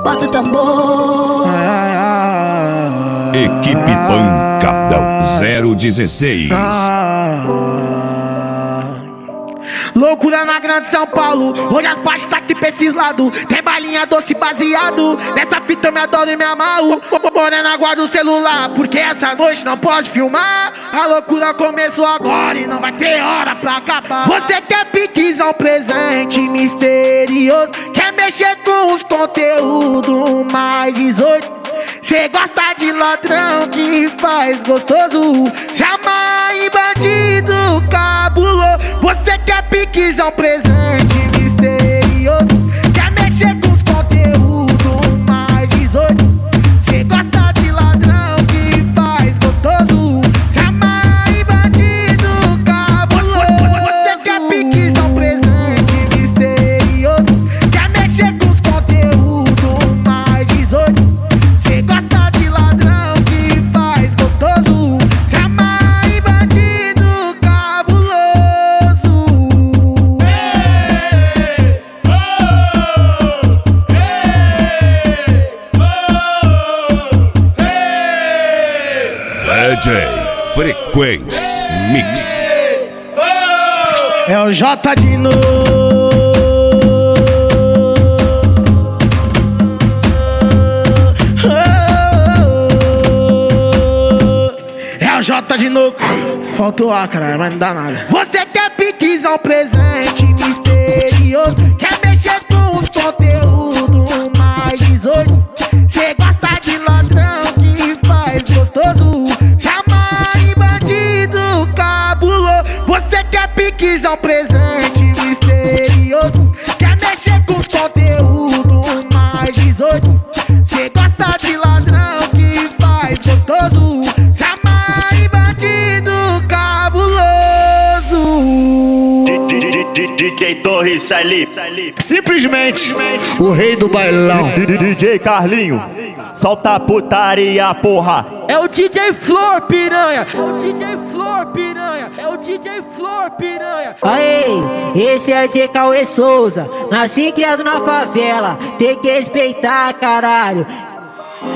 bota o tambor. Equipe Pancadão 016. Loucura na grande São Paulo, hoje as partes tá aqui pra esses lados. Tem balinha doce baseado, nessa fita eu me adoro e me amarro. Morena, guarda o celular, porque essa noite não pode filmar. A loucura começou agora e não vai ter hora pra acabar. Você quer piquezão, presente misterioso, quer mexer com os conteúdos mais 18. Cê gosta de ladrão que faz gostoso, se amarra em bandido cabuloso. Você quer piquezão, presente misterioso, quer mexer com os conteúdos mais 18. Cê gosta de ladrão que faz gostoso, se amarra em bandido cabuloso. Você quer piquezão, presente misterioso, quer mexer com os conteúdos mais 18. Cê gosta de ladrão que faz gostoso, se amarra em bandido cabuloso. DJ Frequência Mix. É o J de novo. É o J de novo. Faltou A, cara, mas não dá nada. Você quer piquezão, presente misterioso, quer mexer com os conteúdos mais 18. Cê gosta de ladrão que faz gostoso, se amarra em bandido cabuloso. Você quer piquezão, presente misterioso, quer mexer com os conteúdos mais 18. Cê gosta de ladrão que faz gostoso, se amarra em bandido cabuloso. DJ Torres ali. Simplesmente o rei do bailão. DJ Carlinho, solta a putaria, porra. É o DJ Flor Piranha, é o DJ Flor Piranha, é o DJ Flor Piranha. Aê, esse é de Cauê Souza, nasci e criado na favela, tem que respeitar, caralho.